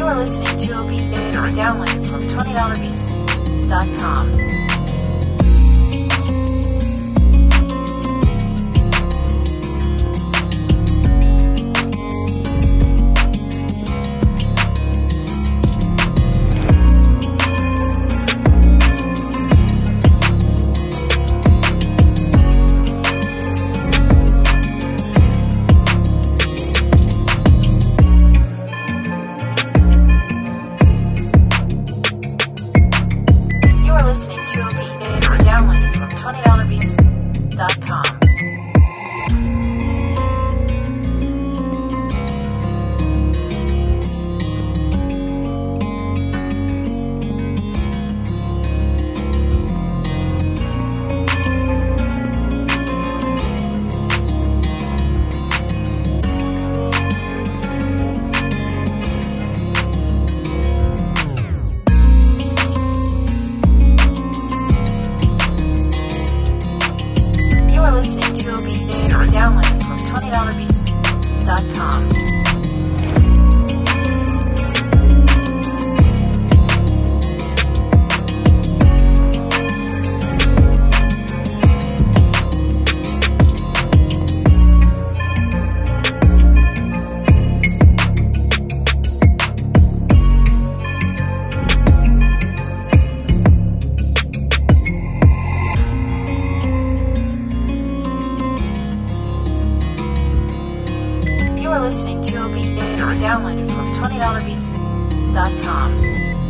are listening to a beat downloaded from $20beats.com. Listening to a beat downloaded from $20beats.com. Listening to a beat downloaded from $20beats.com. You are listening to a beat downloaded from $20beats.com.